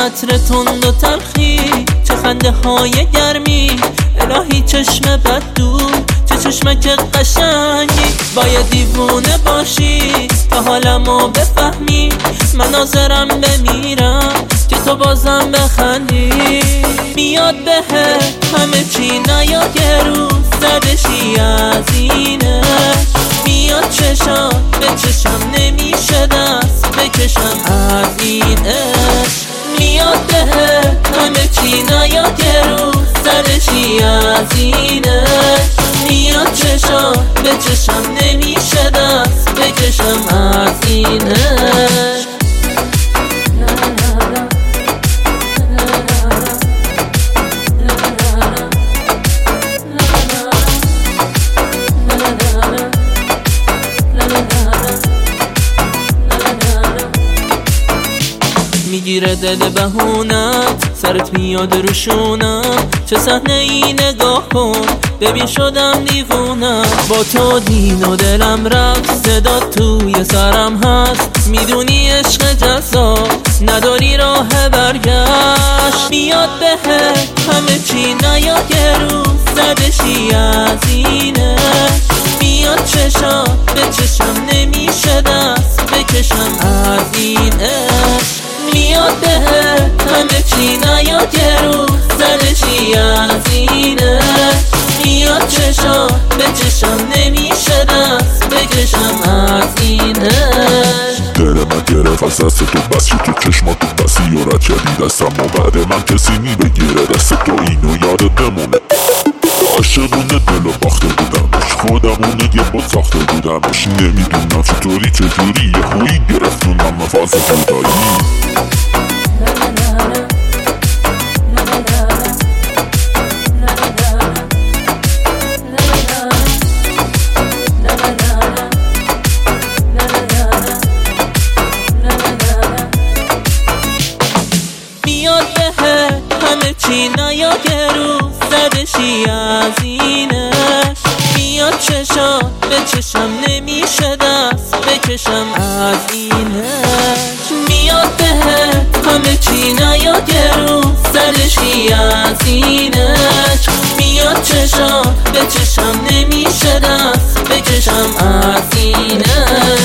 عطر تند و تلخی، چه خنده های گرمی، الهی چشم بد دور، چه چشمک قشنگی. باید دیوونه باشی تا حالمو بفهمی، من ناظرم بمیرم که تو بازم بخندی. میاد بهت همه چی نیاد یه روز زدشی از اینه، میاد چشم به چشم نمیشه دست بکشم از این عشق. میاد بهت همه چی نیاد یه روز زدشی از اینه، میاد چشم به چشم نمیشه دست بکشم از این عشق. میگیره دل بهونت، سرت میاد روشونم، چه صحنه ای نگاه کن ببین شدم دیوونم. با تو دین و دلم رفت، صدا توی سرم هست، میدونی عشق جذاب نداری راه برگشت. میاد بهت همه چی نیاد یه روز زدشی از اینه، میاد چشم به چشم نمیشه دست بکشم از این عشق. میاد بهت همه چی نیاد یه روز زدشی از اینه، میاد چشم به چشم نمیشه دست بکشم از این عشق. دل من گرفت از دست تو، بس شد تو چشماتو بسی و رد کردی دستم و بعد من کسی بگیره دست تو، اینو یادت بمونه. عاشقونه دلو باخته بودمش، خودمونه یه بود ساخته بودمش، نمیدونم چطوری چجوری یه خویی گرفتونم فاز جدایی. میاد بهت همه چی نیاد یه روز زدشی از اینش، میاد چشم به چشم نمیشه دست بکشم از اینش. میاد بهت همه چی نیاد یه روز زدشی از اینش، میاد چشم به چشم نمیشه دست بکشم از اینش.